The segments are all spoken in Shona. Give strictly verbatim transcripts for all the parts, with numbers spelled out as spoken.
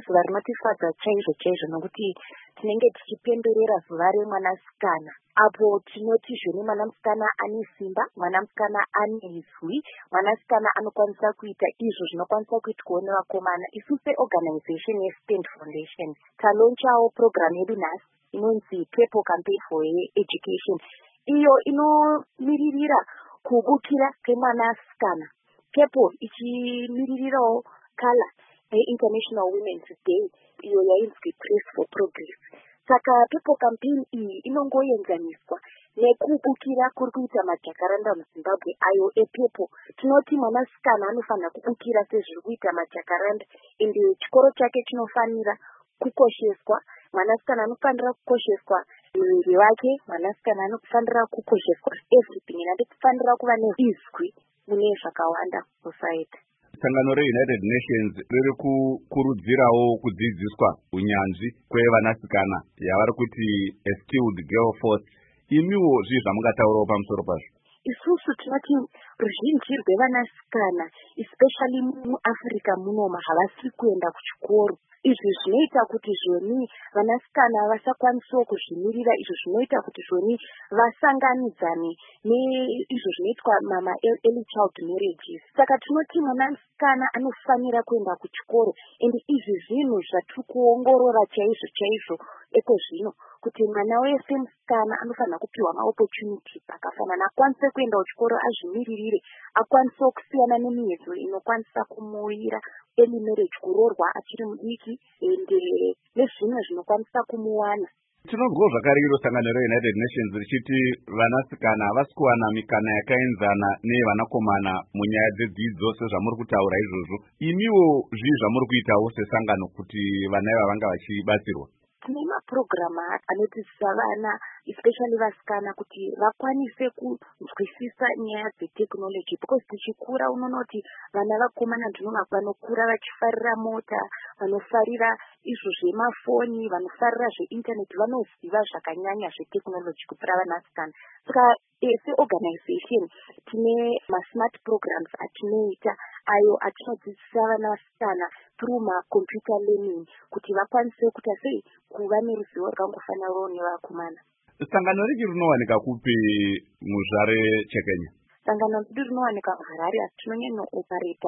izuva rinotifadza chaizvo chaizvo nokuti tinenge tichipemberera zuva remwanasikana, apo tinoti zvene mwanasikana ane simba, mwanasikana ane izwi, mwanasikana anokwanisa kuita izvo zvinokwanisa kuitwawo nevakomana. Isu seorganization yeStand Foundation talonchawo program yedu nhasi inonzi Purple Campaign for Education, iyo inomiririra kubukira kwemwanasikana. Purple ichimiririrawo kala International Women's Day iyo yainzi Press for Progress. Saka Purple Campaign iyi inongoenzaniswa nekubukira kuri kuita majakaranda muZimbabwe ayo ePurple. Tinoti mwanasikana anofanira kubukira sezviri kuita majakaranda, ende chikoro chake chinofanira kukosheswa. Mwanasikana anofanira kukosheswa muviri wake, mwanasikana anofanira kukosheswa everything, anofanira kuva neizwi mune zvakawanda society. Sangano reUnited Nations riri kukurudzirawo kudzidziswa unyanzvi kwevanasikana yavari kuti a skilled girl force. Imiwo zvii zvamungataurawo pamusoro pazvo? Isusu tinoti ruzhinji rwevanasikana especially muAfrica munoma havasi kuenda kuchikoro. Izvi zvinoita kuti zvoni vanasikana vasakwanisawo kuzvimirira, izvo zvinoita kuti zvoni vasanganidzane neizvo zvinoitwa mama early child marriages. Saka tinoti mwanasikana anofanira kuenda kuchikoro, ende izvi zvinhu zvatiri kuongorora chaizvo chaizvo eko zvino kuti mwana wese musikana anofanira kupiwa maopportunities akafanana, akwanise kuenda kuchikoro azvimiririre, akwanise kusiyana nemiedzo inokwanisa kumuwira early marriage, kuroorwa achiri mudiki, ende nezvimwe zvinokwanisa kumuwana. Tinozwawo zvakare iro sangano reUnited Nations richiti vanasikana havasi kuwana mikana yakaenzana nevanakomana munyaya dzedzidzo sezvamuri kutaura izvozvo. Imiwo zvii zvamuri kuitawo sesangano kuti vana ava vanga vachibatsirwa? Tine mapurogiramu anodzidzisa vana especially vasikana kuti vakwanise kunzwisisa nyaya dzetekinoloji, because tichikura unonoti vana vakomana ndinova vanokura vachifarira mota, vanofarira izvo zvemafoni, vanofarira zveintaneti, vanoziva zvakanyanya zvetekinoloji kupfuura vanasikana. Saka seorganization tine masmart programs atinoita ayo atinodzidzisa vanasikana through macomputer learning kuti vakwanise kuita sei kuva neruzivo rwakangofanirawo nevakomana. Sangano richi rinowanika kupi muzvare Chekenya? Sangano richi rinowanika muHarare, asi tinonyanya operata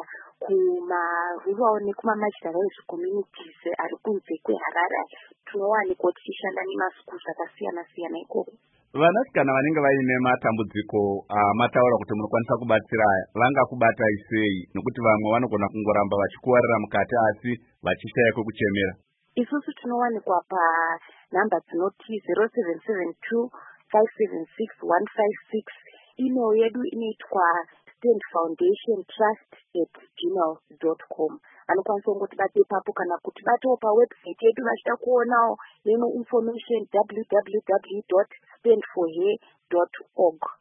kumarural nekumamarginalized communities ari kunze kweHarare. Tinowanikwa tichishanda nemaschools akasiyana siyana ikoko. Vanasikana vanenge vaine matambudziko amataura kuti munokwanisa kubatsira vangakubatai sei, nokuti vamwe vanogona kungoramba vachikuwarira mukati asi vachishaya kwekuchemera? Isusu tinowanikwa panhamba dzinoti zero seven seven two five seven six one five six. Email yedu inoitwa stand foundation trust at gmail dot com. Vanokwanisa kungotibata ipapo kana kuti batawo pawebsite yedu vachida kuonawo nemwe information w w w dot stand for her dot org.